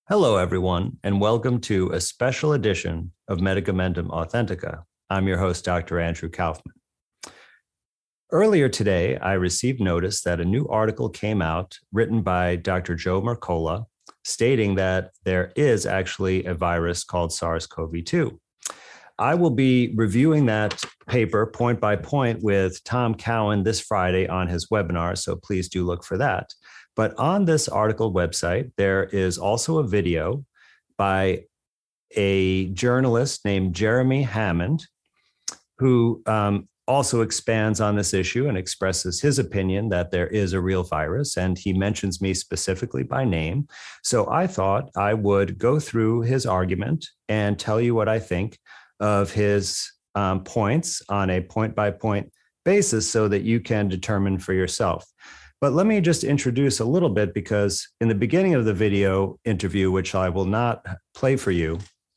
Hello, everyone, and welcome to a special edition of Medicamentum Authentica. I'm your host, Dr. Andrew Kaufman. Earlier today, I received notice that a new article came out written by Dr. Joe Mercola stating that there is actually a virus called SARS-CoV-2. I will be reviewing that paper point by point with Tom Cowan this Friday on his webinar, so please do look for that. But on this article website, there is also a video by a journalist named Jeremy Hammond, who also expands on this issue and expresses his opinion that there is a real virus, and he mentions me specifically by name. So I thought I would go through his argument and tell you what I think of his points on a point-by-point basis so that you can determine for yourself. But let me just introduce a little bit, because in the beginning of the video interview, which I will not play for you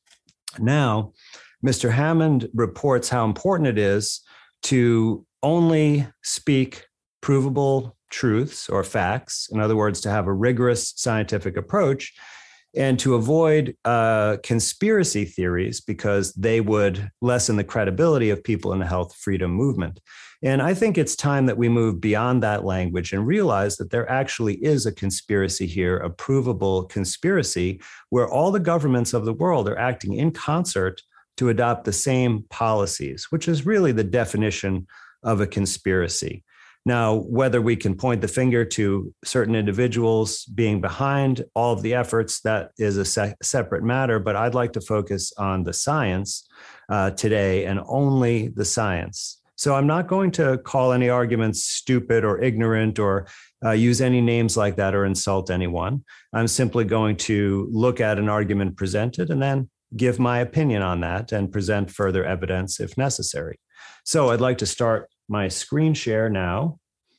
now, Mr. Hammond reports how important it is to only speak provable truths or facts, in other words, to have a rigorous scientific approach, and to avoid conspiracy theories because they would lessen the credibility of people in the health freedom movement. And I think it's time that we move beyond that language and realize that there actually is a conspiracy here, a provable conspiracy, where all the governments of the world are acting in concert to adopt the same policies, which is really the definition of a conspiracy. Now, whether we can point the finger to certain individuals being behind all of the efforts, that is a separate matter, but I'd like to focus on the science today and only the science. So I'm not going to call any arguments stupid or ignorant or use any names like that or insult anyone. I'm simply going to look at an argument presented and then give my opinion on that and present further evidence if necessary. So I'd like to start my screen share now,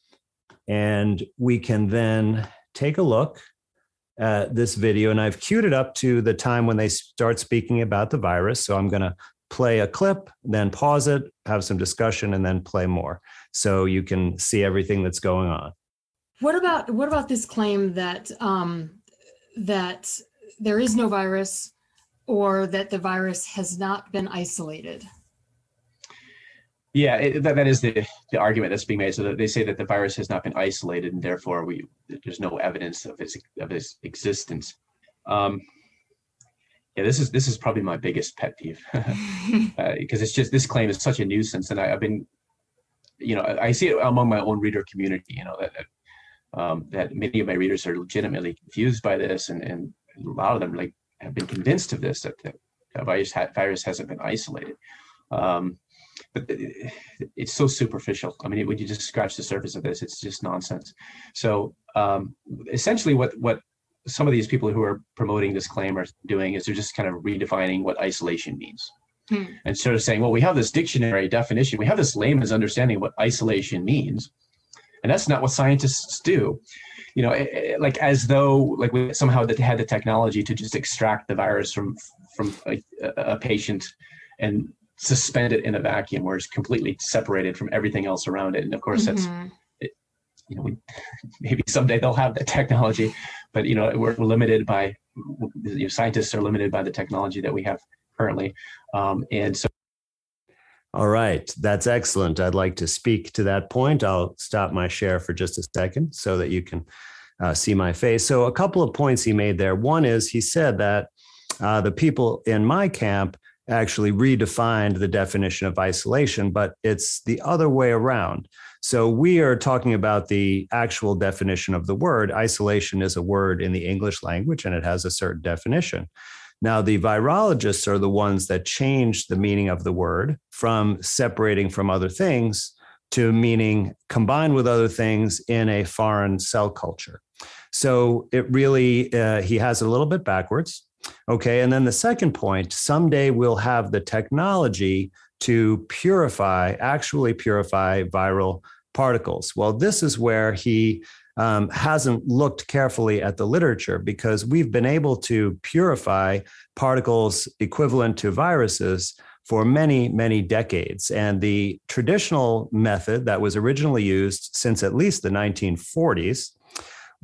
and we can then take a look at this video. And I've queued it up to the time when they start speaking about the virus. So I'm going to play a clip, then pause it, have some discussion, and then play more so you can see everything that's going on. What about this claim that that there is no virus, or that the virus has not been isolated? Yeah, that is the argument that's being made. So that they say that the virus has not been isolated, and therefore there's no evidence of its existence. Yeah, this is probably my biggest pet peeve because it's just, this claim is such a nuisance, and I've been, I see it among my own reader community. That many of my readers are legitimately confused by this, and a lot of them have been convinced of this, that the virus hasn't been isolated. But it's so superficial. I mean, when you just scratch the surface of this, it's just nonsense. So essentially what some of these people who are promoting this claim are doing is they're just kind of redefining what isolation means. And sort of saying, well, we have this dictionary definition, we have this layman's understanding of what isolation means, and that's not what scientists do. As though we somehow had the technology to just extract the virus from a patient and suspend it in a vacuum where it's completely separated from everything else around it. And of course, that's, maybe someday they'll have that technology, but we're limited by, scientists are limited by the technology that we have currently. And so. All right, that's excellent. I'd like to speak to that point. I'll stop my share for just a second so that you can see my face. So a couple of points he made there. One is he said that the people in my camp actually redefined the definition of isolation, but it's the other way around. So we are talking about the actual definition of the word. Isolation is a word in the English language, and it has a certain definition. Now, the virologists are the ones that change the meaning of the word from separating from other things to meaning combined with other things in a foreign cell culture. So it really, he has it a little bit backwards. Okay, and then the second point, someday we'll have the technology to actually purify viral particles. Well, this is where he hasn't looked carefully at the literature, because we've been able to purify particles equivalent to viruses for many, many decades. And the traditional method that was originally used since at least the 1940s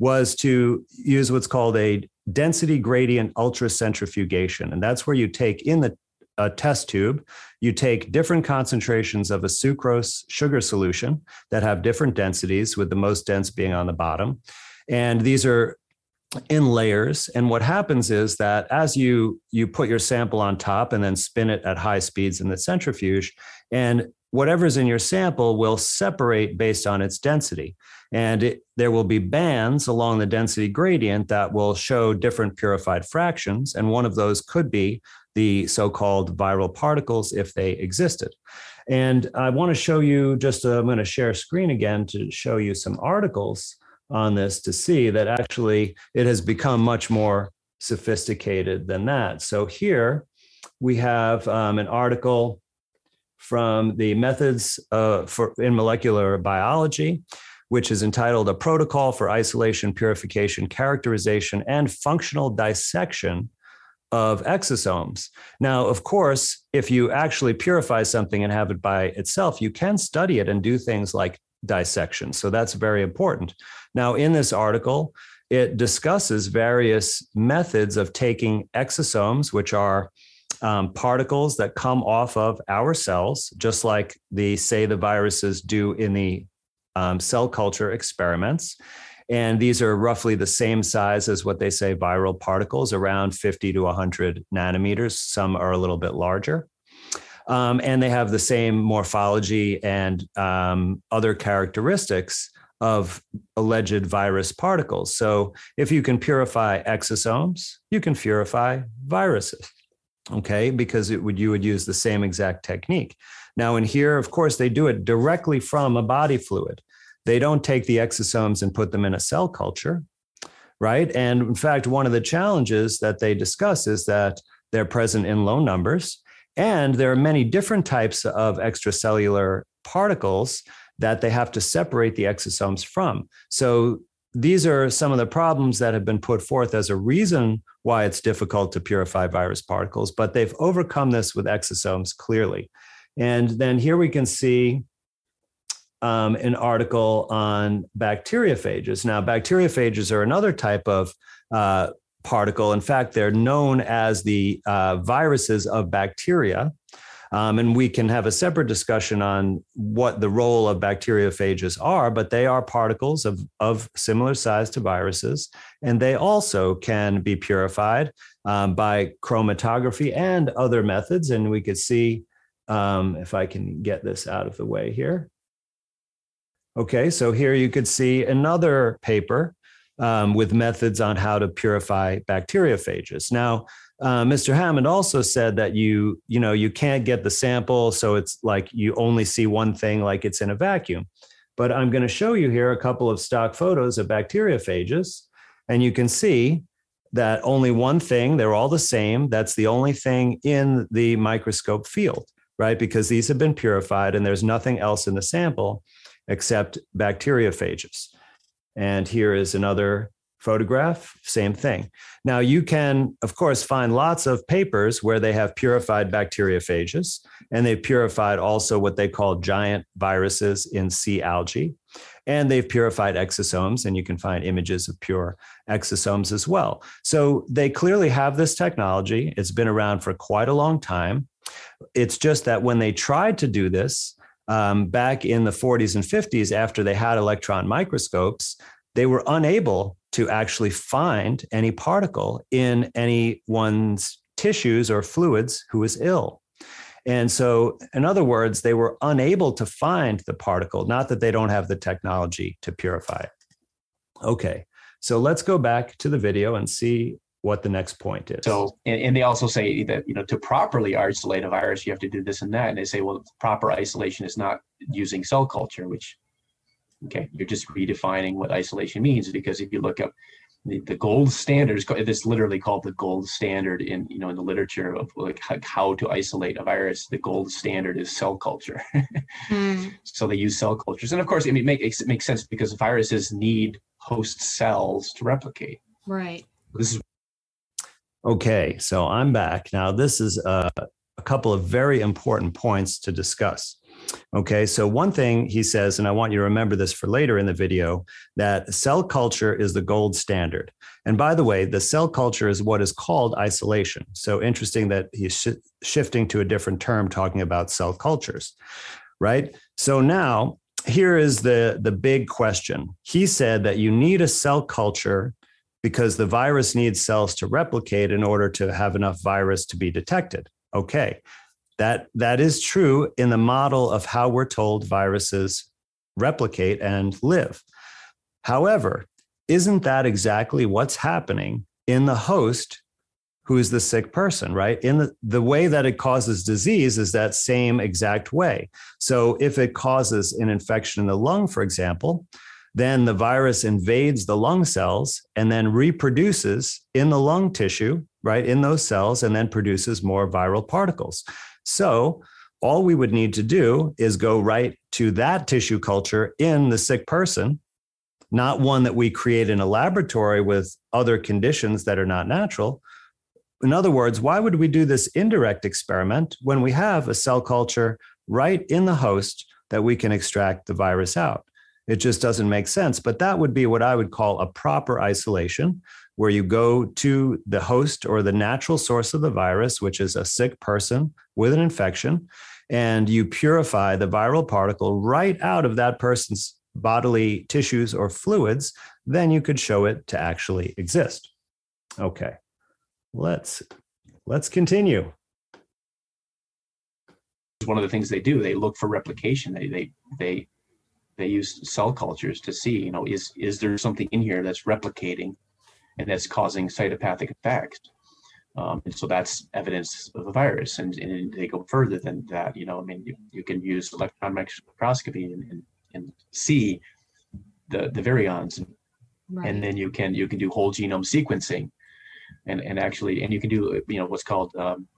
was to use what's called a density gradient ultracentrifugation. And that's where you take in a test tube, you take different concentrations of a sucrose sugar solution that have different densities, with the most dense being on the bottom. And these are in layers. And what happens is that as you put your sample on top and then spin it at high speeds in the centrifuge, and whatever's in your sample will separate based on its density. And there will be bands along the density gradient that will show different purified fractions. And one of those could be the so-called viral particles if they existed. And I want to show you I'm going to share screen again to show you some articles on this to see that actually it has become much more sophisticated than that. So here we have an article from the Methods in Molecular Biology, which is entitled A Protocol for Isolation, Purification, Characterization, and Functional Dissection of Exosomes. Now, of course, if you actually purify something and have it by itself, you can study it and do things like dissection. So that's very important. Now, in this article, it discusses various methods of taking exosomes, which are particles that come off of our cells, just like the viruses do in the cell culture experiments. And these are roughly the same size as what they say viral particles, around 50 to 100 nanometers. Some are a little bit larger. And they have the same morphology and other characteristics of alleged virus particles. So if you can purify exosomes, you can purify viruses, okay? Because you would use the same exact technique. Now in here, of course, they do it directly from a body fluid. They don't take the exosomes and put them in a cell culture, right? And in fact, one of the challenges that they discuss is that they're present in low numbers. And there are many different types of extracellular particles that they have to separate the exosomes from. So these are some of the problems that have been put forth as a reason why it's difficult to purify virus particles, but they've overcome this with exosomes clearly. And then here we can see an article on bacteriophages. Now, bacteriophages are another type of particle. In fact, they're known as the viruses of bacteria. And we can have a separate discussion on what the role of bacteriophages are, but they are particles of similar size to viruses. And they also can be purified by chromatography and other methods. And we could see if I can get this out of the way here. Okay, so here you could see another paper with methods on how to purify bacteriophages. Now, Mr. Hammond also said that you can't get the sample, so it's like you only see one thing, like it's in a vacuum. But I'm going to show you here a couple of stock photos of bacteriophages, and you can see that only one thing, they're all the same. That's the only thing in the microscope field, right? Because these have been purified and there's nothing else in the sample except bacteriophages. And here is another photograph, same thing. Now you can, of course, find lots of papers where they have purified bacteriophages, and they've purified also what they call giant viruses in sea algae. And they've purified exosomes, and you can find images of pure exosomes as well. So they clearly have this technology. It's been around for quite a long time. It's just that when they tried to do this, back in the 40s and 50s, after they had electron microscopes, they were unable to actually find any particle in anyone's tissues or fluids who was ill. And so, in other words, they were unable to find the particle, not that they don't have the technology to purify it. Okay, so let's go back to the video and see what the next point is. So, and they also say that, to properly isolate a virus, you have to do this and that. And they say, well, proper isolation is not using cell culture, which, okay, you're just redefining what isolation means. Because if you look up the gold standard, it's literally called the gold standard in the literature of like how to isolate a virus. The gold standard is cell culture. So they use cell cultures. And of course, it makes sense because viruses need host cells to replicate. Right. This is Okay, so I'm back. Now, this is a couple of very important points to discuss. Okay, so one thing he says, and I want you to remember this for later in the video, that cell culture is the gold standard. And by the way, the cell culture is what is called isolation. So interesting that he's shifting to a different term, talking about cell cultures, right? So now here is the big question. He said that you need a cell culture because the virus needs cells to replicate in order to have enough virus to be detected. Okay. That is true in the model of how we're told viruses replicate and live. However, isn't that exactly what's happening in the host who is the sick person, right? In the way that it causes disease is that same exact way. So if it causes an infection in the lung, for example, then the virus invades the lung cells and then reproduces in the lung tissue, right, in those cells, and then produces more viral particles. So all we would need to do is go right to that tissue culture in the sick person, not one that we create in a laboratory with other conditions that are not natural. In other words, why would we do this indirect experiment when we have a cell culture right in the host that we can extract the virus out? It just doesn't make sense. But that would be what I would call a proper isolation, where you go to the host or the natural source of the virus, which is a sick person with an infection, and you purify the viral particle right out of that person's bodily tissues or fluids. Then you could show it to actually exist. Okay, let's continue. One of the things they do, they look for replication. They use cell cultures to see, is there something in here that's replicating and that's causing cytopathic effects. And so that's evidence of a virus. And they go further than that. You can use electron microscopy and see the virions, right. And then you can do whole genome sequencing, and you can do what's called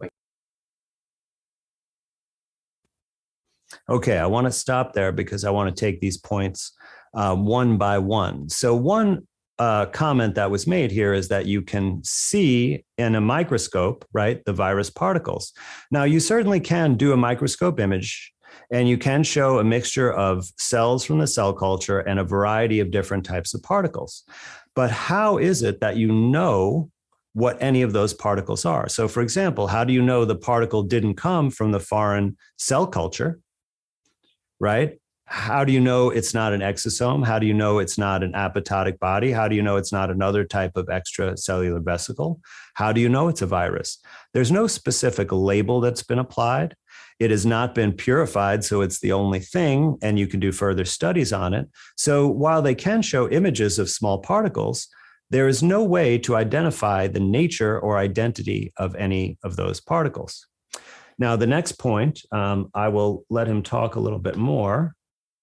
Okay, I want to stop there because I want to take these points one by one. So one comment that was made here is that you can see in a microscope, right, the virus particles. Now, you certainly can do a microscope image, and you can show a mixture of cells from the cell culture and a variety of different types of particles. But how is it that you know what any of those particles are? So, for example, how do you know the particle didn't come from the foreign cell culture? Right? How do you know it's not an exosome? How do you know it's not an apoptotic body? How do you know it's not another type of extracellular vesicle? How do you know it's a virus? There's no specific label that's been applied. It has not been purified, so it's the only thing, and you can do further studies on it. So while they can show images of small particles, there is no way to identify the nature or identity of any of those particles. Now, the next point, I will let him talk a little bit more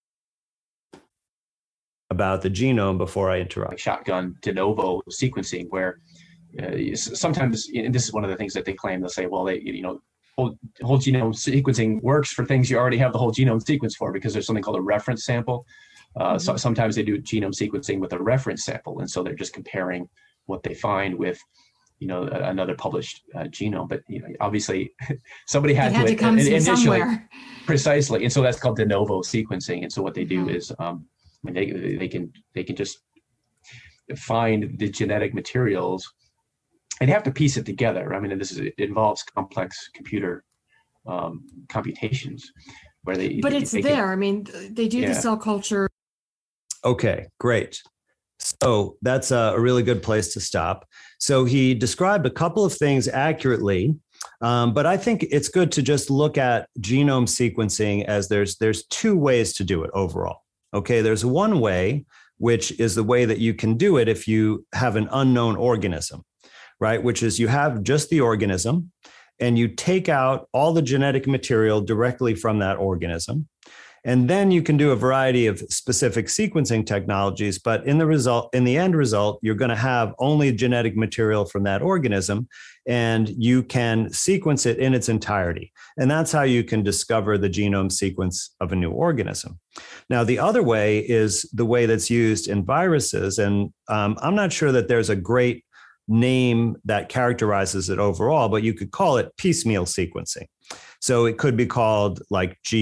about the genome before I interrupt. Shotgun de novo sequencing, where sometimes, and this is one of the things that they claim, they'll say, well, whole genome sequencing works for things you already have the whole genome sequence for, because there's something called a reference sample. So sometimes they do genome sequencing with a reference sample, and so they're just comparing what they find with another published genome. But obviously somebody had to come initially somewhere. Precisely, and so that's called de novo sequencing. And so what they do is they can just find the genetic materials, and they have to piece it together. It involves complex computer computations where they. But it's there. They do the cell culture. Okay, great. So that's a really good place to stop. So he described a couple of things accurately, but I think it's good to just look at genome sequencing as there's two ways to do it overall. Okay, there's one way, which is the way that you can do it if you have an unknown organism, right? Which is you have just the organism and you take out all the genetic material directly from that organism. And then you can do a variety of specific sequencing technologies, but in the end result, you're going to have only genetic material from that organism, and you can sequence it in its entirety. And that's how you can discover the genome sequence of a new organism. Now, the other way is the way that's used in viruses, and I'm not sure that there's a great name that characterizes it overall, but you could call it piecemeal sequencing. So it could be called like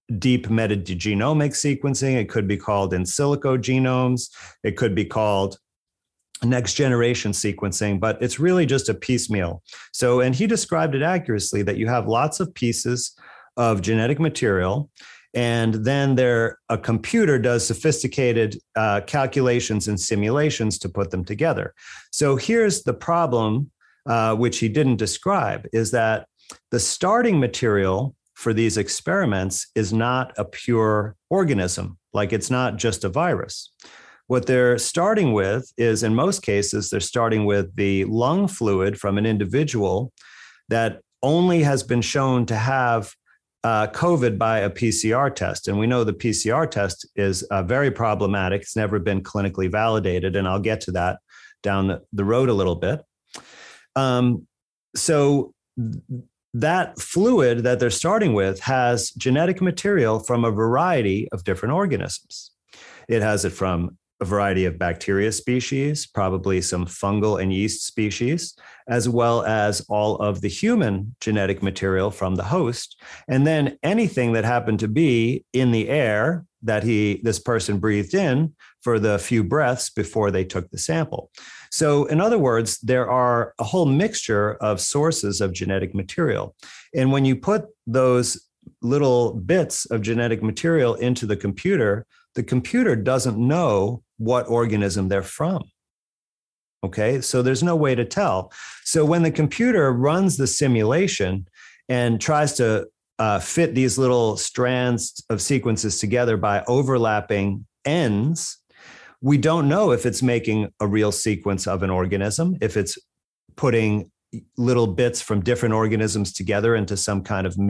deep metagenomic sequencing. It could be called in silico genomes. It could be called next generation sequencing, but it's really just a piecemeal. So, and he described it accurately that you have lots of pieces of genetic material, and then a computer does sophisticated calculations and simulations to put them together. So here's the problem, which he didn't describe, is that the starting material for these experiments is not a pure organism, like it's not just a virus. What they're starting with is, in most cases, they're starting with the lung fluid from an individual that only has been shown to have COVID by a PCR test. And we know the PCR test is very problematic. It's never been clinically validated. And I'll get to that down the road a little bit. So that fluid that they're starting with has genetic material from a variety of different organisms. It has it from a variety of bacteria species, probably some fungal and yeast species, as well as all of the human genetic material from the host, and then anything that happened to be in the air that this person breathed in for the few breaths before they took the sample. So in other words, there are a whole mixture of sources of genetic material. And when you put those little bits of genetic material into the computer doesn't know what organism they're from. Okay, so there's no way to tell. So when the computer runs the simulation and tries to fit these little strands of sequences together by overlapping ends, we don't know if it's making a real sequence of an organism, if it's putting little bits from different organisms together into some kind of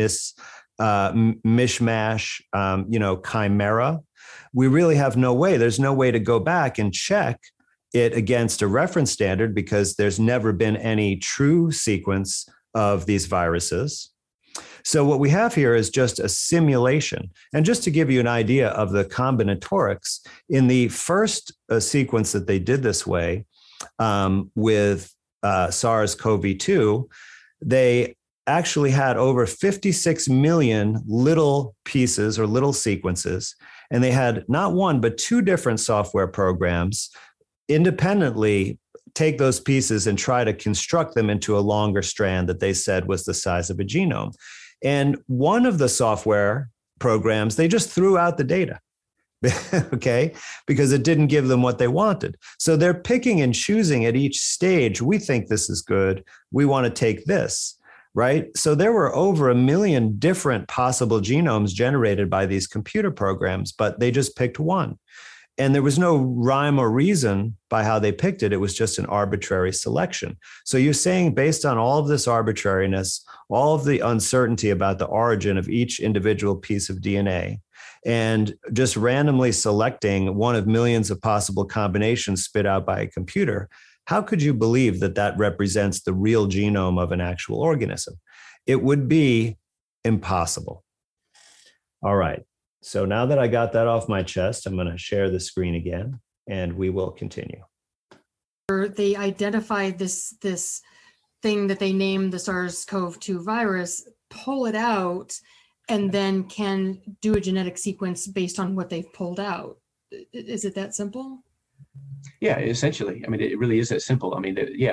mishmash, chimera. We really have no way. There's no way to go back and check it against a reference standard because there's never been any true sequence of these viruses. So what we have here is just a simulation. And just to give you an idea of the combinatorics, in the first sequence that they did this way with SARS-CoV-2, they actually had over 56 million little pieces or little sequences. And they had not one, but two different software programs independently take those pieces and try to construct them into a longer strand that they said was the size of a genome. And one of the software programs, they just threw out the data, okay, because it didn't give them what they wanted. So they're picking and choosing at each stage. We think this is good. We want to take this. Right? So there were over 1 million different possible genomes generated by these computer programs, but they just picked one. And there was no rhyme or reason by how they picked it. It was just an arbitrary selection. So you're saying based on all of this arbitrariness, all of the uncertainty about the origin of each individual piece of DNA, and just randomly selecting one of millions of possible combinations spit out by a computer, how could you believe that that represents the real genome of an actual organism? It would be impossible. All right. So now that I got that off my chest, I'm going to share the screen again, and we will continue. They identified this thing that they named the SARS-CoV-2 virus, pull it out, and then can do a genetic sequence based on what they've pulled out. Is it that simple? Yeah, essentially. I mean, it really is that simple. I mean,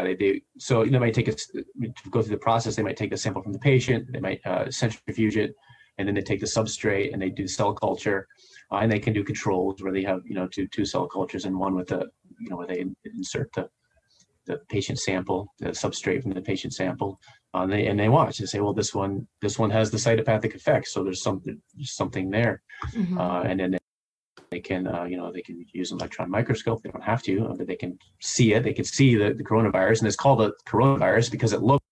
so they might take to go through the process. They might take a sample from the patient. They might centrifuge it, and then they take the substrate and they do cell culture, and they can do controls where they have two cell cultures and one with where they insert the patient sample, the substrate from the patient sample, and they watch and say, well, this one has the cytopathic effect, so there's something there, Mm-hmm. and then they can they can use an electron microscope. They don't have to, but they can see it. They can see the coronavirus, and it's called a coronavirus because it looks.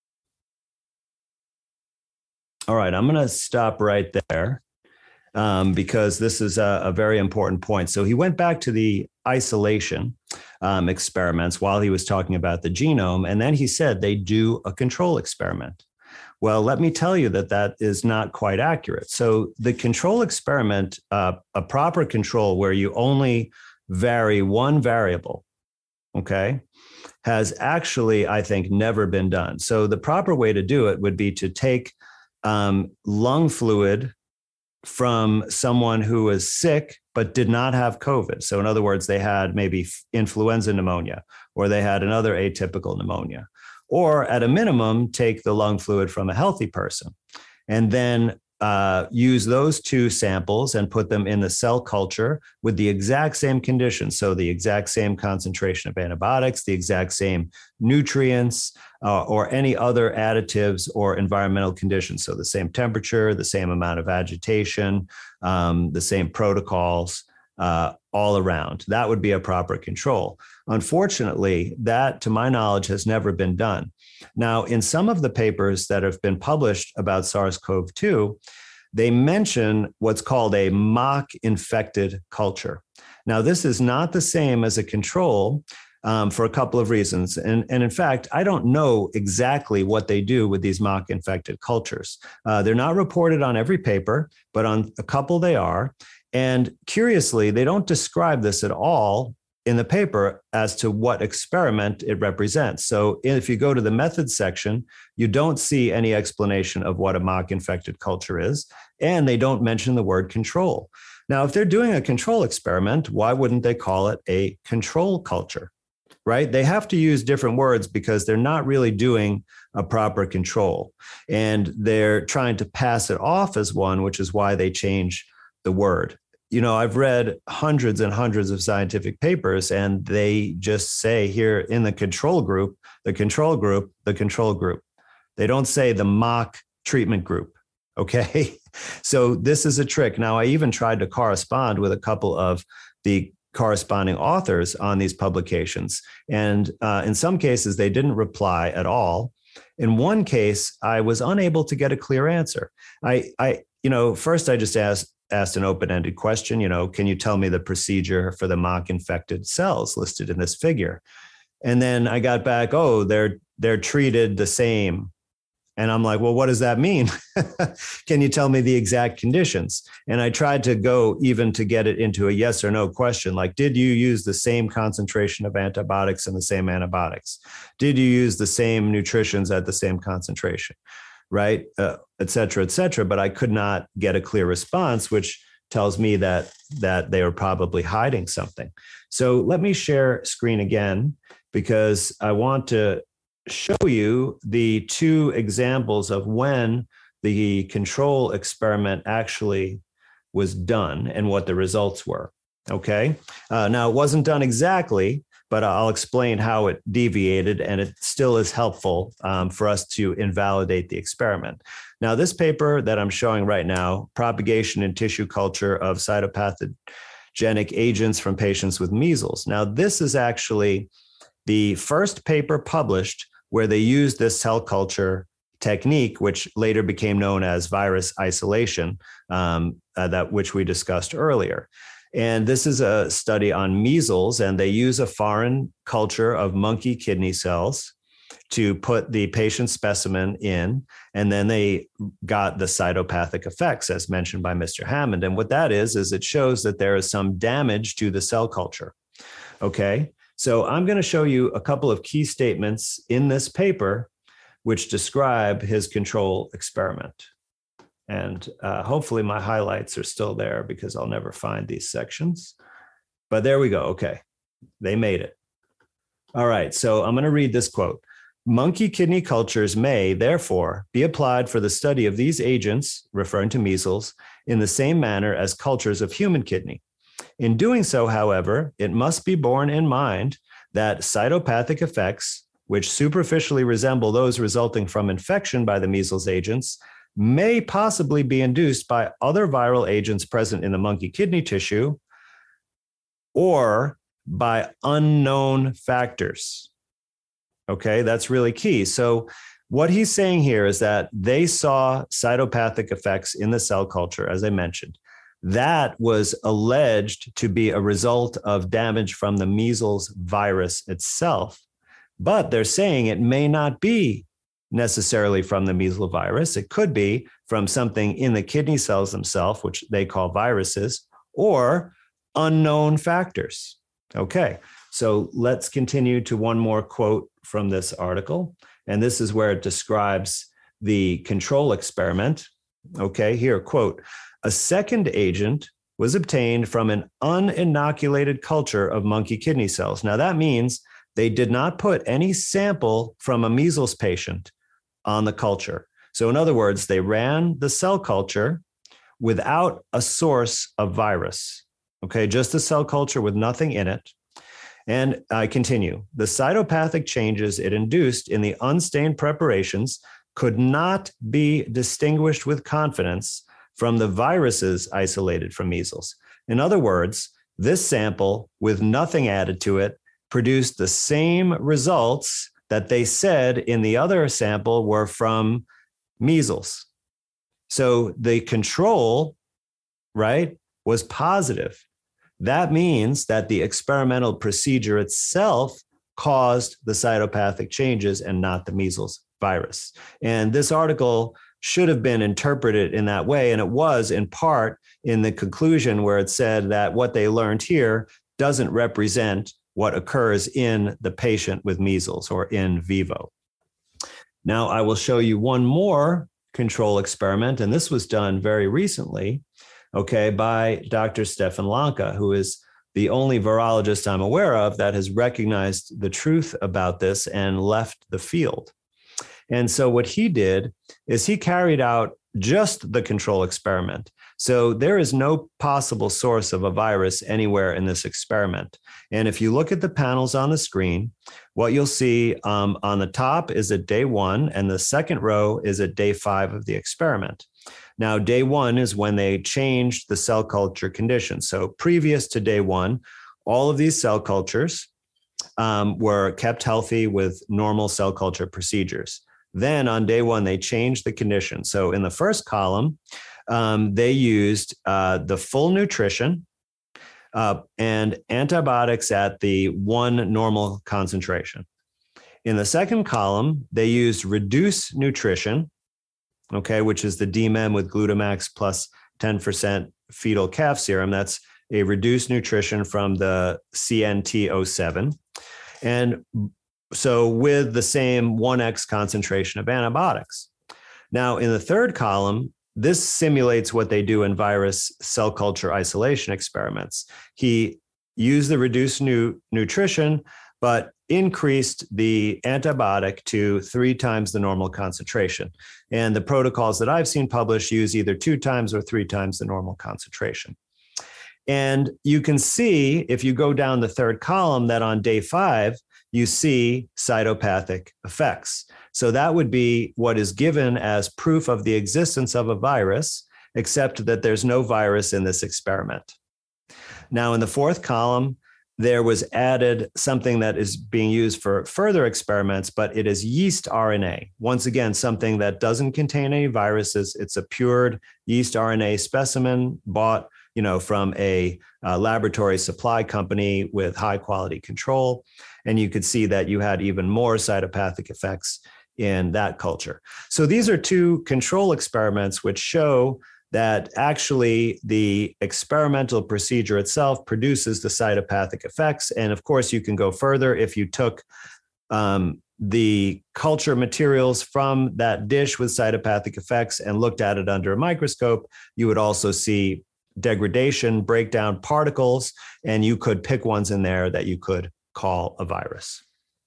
All right, I'm going to stop right there because this is a very important point. So he went back to the isolation experiments while he was talking about the genome, and then he said they do a control experiment. Well, let me tell you that is not quite accurate. So the control experiment, a proper control where you only vary one variable, okay, has actually, I think, never been done. So the proper way to do it would be to take lung fluid from someone who was sick but did not have COVID. So in other words, they had maybe influenza pneumonia, or they had another atypical pneumonia, or at a minimum, take the lung fluid from a healthy person, and then use those two samples and put them in the cell culture with the exact same conditions. So the exact same concentration of antibiotics, the exact same nutrients, or any other additives or environmental conditions. So the same temperature, the same amount of agitation, the same protocols, all around. That would be a proper control. Unfortunately, that, to my knowledge, has never been done. Now, in some of the papers that have been published about SARS-CoV-2, they mention what's called a mock infected culture. Now, this is not the same as a control for a couple of reasons. And in fact, I don't know exactly what they do with these mock infected cultures. They're not reported on every paper, but on a couple they are. And curiously, they don't describe this at all in the paper as to what experiment it represents. So if you go to the methods section, you don't see any explanation of what a mock infected culture is, and they don't mention the word control. Now, if they're doing a control experiment, why wouldn't they call it a control culture, right? They have to use different words because they're not really doing a proper control, and they're trying to pass it off as one, which is why they change the word. You know, I've read hundreds and hundreds of scientific papers, and they just say here in the control group, the control group, the control group. They don't say the mock treatment group. Okay. So this is a trick. Now, I even tried to correspond with a couple of the corresponding authors on these publications. And in some cases, they didn't reply at all. In one case, I was unable to get a clear answer. First I just asked an open-ended question, can you tell me the procedure for the mock infected cells listed in this figure? And then I got back, they're treated the same. And I'm like, well, what does that mean? Can you tell me the exact conditions? And I tried to go even to get it into a yes or no question, like, did you use the same concentration of antibiotics and the same antibiotics? Did you use the same nutritions at the same concentration? Right, et cetera, but I could not get a clear response, which tells me that they were probably hiding something. So let me share screen again, because I want to show you the two examples of when the control experiment actually was done and what the results were. Okay, now it wasn't done exactly, but I'll explain how it deviated, and it still is helpful for us to invalidate the experiment. Now, this paper that I'm showing right now, Propagation in Tissue Culture of Cytopathogenic Agents from Patients with Measles. Now, this is actually the first paper published where they used this cell culture technique, which later became known as virus isolation, which we discussed earlier. And this is a study on measles, and they use a foreign culture of monkey kidney cells to put the patient specimen in, and then they got the cytopathic effects, as mentioned by Mr. Hammond. And what that is it shows that there is some damage to the cell culture. Okay, so I'm going to show you a couple of key statements in this paper which describe his control experiment. And hopefully my highlights are still there, because I'll never find these sections. But there we go. Okay, they made it. All right, so I'm going to read this quote. Monkey kidney cultures may, therefore, be applied for the study of these agents, referring to measles, in the same manner as cultures of human kidney. In doing so, however, it must be borne in mind that cytopathic effects, which superficially resemble those resulting from infection by the measles agents, may possibly be induced by other viral agents present in the monkey kidney tissue or by unknown factors. Okay, that's really key. So what he's saying here is that they saw cytopathic effects in the cell culture, as I mentioned. That was alleged to be a result of damage from the measles virus itself. But they're saying it may not be necessarily from the measles virus. It could be from something in the kidney cells themselves, which they call viruses, or unknown factors. Okay, so let's continue to one more quote from this article. And this is where it describes the control experiment. Okay, here, quote, A second agent was obtained from an uninoculated culture of monkey kidney cells. Now, that means they did not put any sample from a measles patient on the culture. So in other words, they ran the cell culture without a source of virus, okay, just a cell culture with nothing in it. And I continue. The cytopathic changes it induced in the unstained preparations could not be distinguished with confidence from the viruses isolated from measles. In other words, this sample with nothing added to it produced the same results that they said in the other sample were from measles. So the control, right, was positive. That means that the experimental procedure itself caused the cytopathic changes and not the measles virus. And this article should have been interpreted in that way. And it was in part in the conclusion where it said that what they learned here doesn't represent what occurs in the patient with measles or in vivo. Now, I will show you one more control experiment, and this was done very recently, okay, by Dr. Stefan Lanka, who is the only virologist I'm aware of that has recognized the truth about this and left the field. And so what he did is he carried out just the control experiment. So there is no possible source of a virus anywhere in this experiment. And if you look at the panels on the screen, what you'll see on the top is at day 1, and the second row is at day 5 of the experiment. Now, day 1 is when they changed the cell culture conditions. So previous to day 1, all of these cell cultures were kept healthy with normal cell culture procedures. Then on day 1, they changed the condition. So in the first column, they used the full nutrition and antibiotics at the 1 normal concentration. In the second column, they used reduced nutrition, okay, which is the DMEM with Glutamax plus 10% fetal calf serum. That's a reduced nutrition from the CNT07. And so with the same 1x concentration of antibiotics. Now, in the third column, this simulates what they do in virus cell culture isolation experiments. He used the reduced nutrition, but increased the antibiotic to 3 times the normal concentration. And the protocols that I've seen published use either 2 times or 3 times the normal concentration. And you can see, if you go down the third column, that on day 5, you see cytopathic effects. So that would be what is given as proof of the existence of a virus, except that there's no virus in this experiment. Now, in the fourth column, there was added something that is being used for further experiments, but it is yeast RNA. Once again, something that doesn't contain any viruses. It's a pure yeast RNA specimen bought, from a laboratory supply company with high quality control. And you could see that you had even more cytopathic effects in that culture. So these are 2 control experiments which show that actually the experimental procedure itself produces the cytopathic effects. And of course, you can go further if you took the culture materials from that dish with cytopathic effects and looked at it under a microscope, you would also see degradation, breakdown particles, and you could pick ones in there that you could call a virus.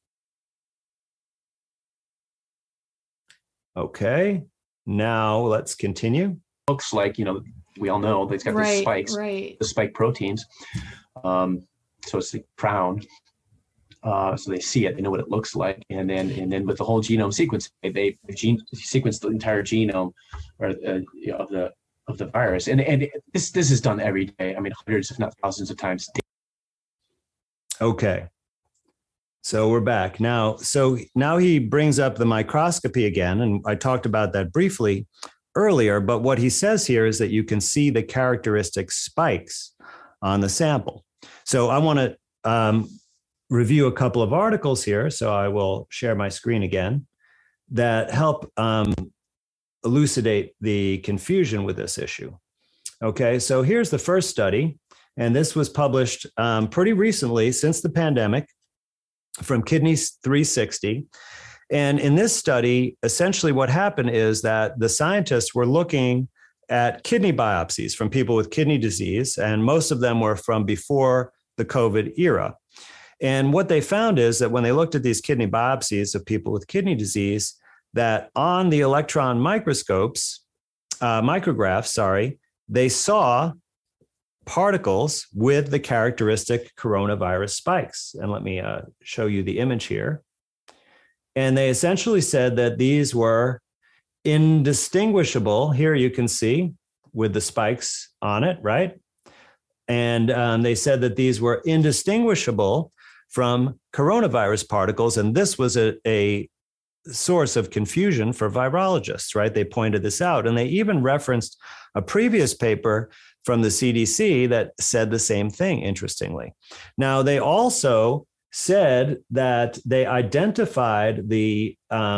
Okay, now let's continue. Looks like, we all know that it's got the spikes, the spike proteins. So it's the crown. So they see it, they know what it looks like, and then with the whole genome sequence, they sequence the entire genome of the virus, and this is done every day. I mean, hundreds, if not thousands of times. Okay, so we're back now. So now he brings up the microscopy again, and I talked about that briefly earlier. But what he says here is that you can see the characteristic spikes on the sample. So I want to review a couple of articles here. So I will share my screen again that help elucidate the confusion with this issue. Okay, so here's the first study, and this was published pretty recently since the pandemic from Kidneys 360. And in this study, essentially what happened is that the scientists were looking at kidney biopsies from people with kidney disease, and most of them were from before the COVID era. And what they found is that when they looked at these kidney biopsies of people with kidney disease, that on the electron micrographs, they saw particles with the characteristic coronavirus spikes. And let me show you the image here. And they essentially said that these were indistinguishable. Here you can see with the spikes on it, right? And they said that these were indistinguishable from coronavirus particles. And this was a source of confusion for virologists, right? They pointed this out. And they even referenced a previous paper from the CDC that said the same thing, interestingly. Now, they also said that they identified the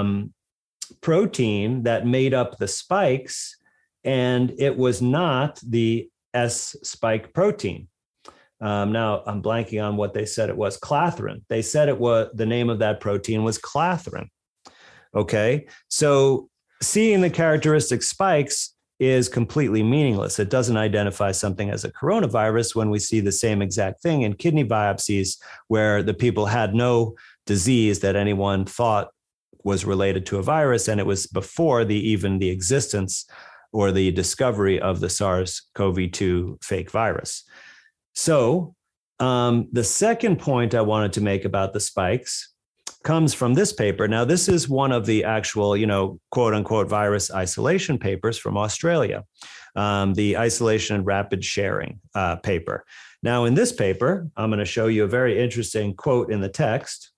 protein that made up the spikes, and it was not the S spike protein. Now I'm blanking on what they said it was. Clathrin. They said it was, the name of that protein was clathrin. Okay, so seeing the characteristic spikes is completely meaningless. It doesn't identify something as a coronavirus when we see the same exact thing in kidney biopsies where the people had no disease that anyone thought was related to a virus, and it was before even the existence or the discovery of the SARS-CoV-2 fake virus. So the second point I wanted to make about the spikes comes from this paper. Now, this is one of the actual, quote unquote, virus isolation papers from Australia, the isolation and rapid sharing paper. Now, in this paper, I'm going to show you a very interesting quote in the text.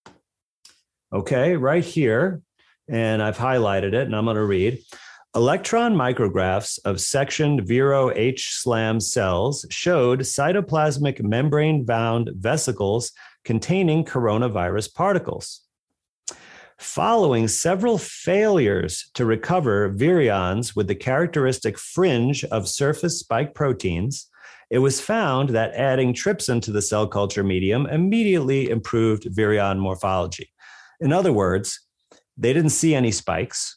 Okay, right here, and I've highlighted it, and I'm going to read. Electron micrographs of sectioned Vero H-SLAM cells showed cytoplasmic membrane-bound vesicles containing coronavirus particles. Following several failures to recover virions with the characteristic fringe of surface spike proteins, it was found that adding trypsin to the cell culture medium immediately improved virion morphology. In other words, they didn't see any spikes.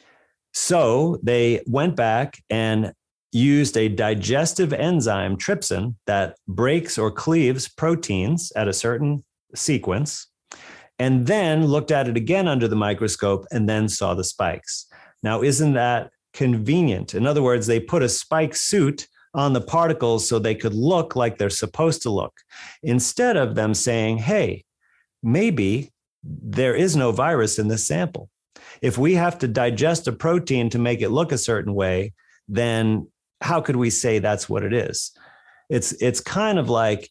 So they went back and used a digestive enzyme, trypsin, that breaks or cleaves proteins at a certain sequence, and then looked at it again under the microscope and then saw the spikes. Now, isn't that convenient? In other words, they put a spike suit on the particles so they could look like they're supposed to look, instead of them saying, hey, maybe there is no virus in this sample. If we have to digest a protein to make it look a certain way, then how could we say that's what it is? It's kind of like,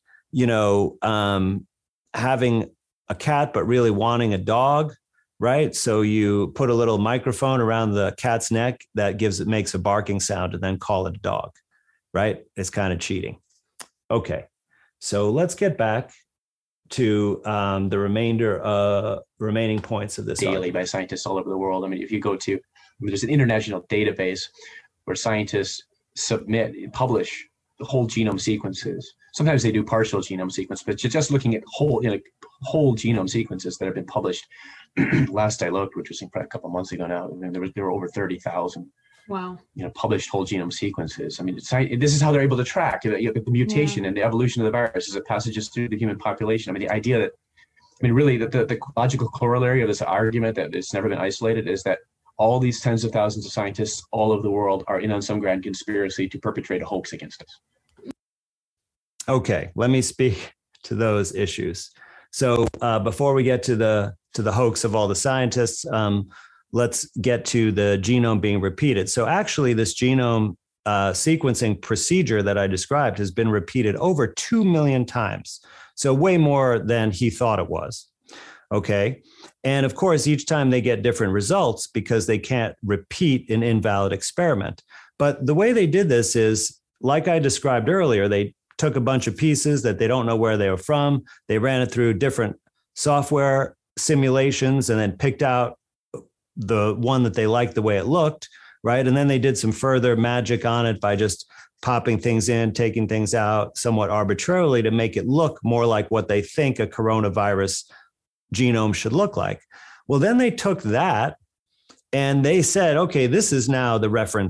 having a cat, but really wanting a dog, right? So you put a little microphone around the cat's neck that makes a barking sound and then call it a dog, right? It's kind of cheating. Okay, so let's get back to the remaining points of this daily argument. By scientists all over the world. I mean, if you go to, there's an international database where scientists publish the whole genome sequences. Sometimes they do partial genome sequence, but just looking at whole genome sequences that have been published. Last I looked, which was a couple of months ago now, there were over 30,000. Wow. Published whole genome sequences. I mean, this is how they're able to track the mutation and the evolution of the virus as it passages through the human population. I mean, the idea that, really, the logical corollary of this argument that it's never been isolated is that all these tens of thousands of scientists all over the world are in on some grand conspiracy to perpetrate a hoax against us. Okay, let me speak to those issues. So before we get to the hoax of all the scientists, let's get to the genome being repeated. So actually, this genome sequencing procedure that I described has been repeated over 2 million times. So way more than he thought it was. Okay. And of course, each time they get different results because they can't repeat an invalid experiment. But the way they did this is, like I described earlier, they took a bunch of pieces that they don't know where they were from. They ran it through different software simulations and then picked out the one that they liked the way it looked, right? And then they did some further magic on it by just popping things in, taking things out somewhat arbitrarily to make it look more like what they think a coronavirus genome should look like. Well, then they took that and they said, okay, this is now the reference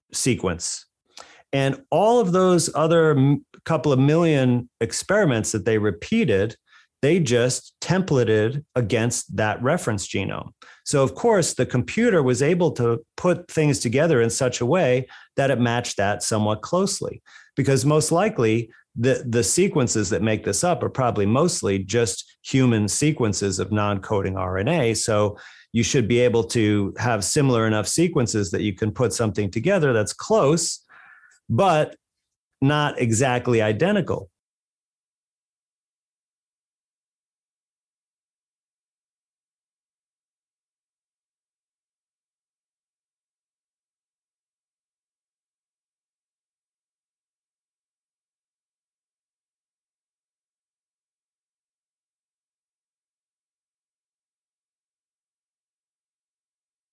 sequence. And all of those other couple of million experiments that they repeated, they just templated against that reference genome. So of course, the computer was able to put things together in such a way that it matched that somewhat closely, because most likely the sequences that make this up are probably mostly just human sequences of non-coding RNA. So you should be able to have similar enough sequences that you can put something together that's close, but not exactly identical.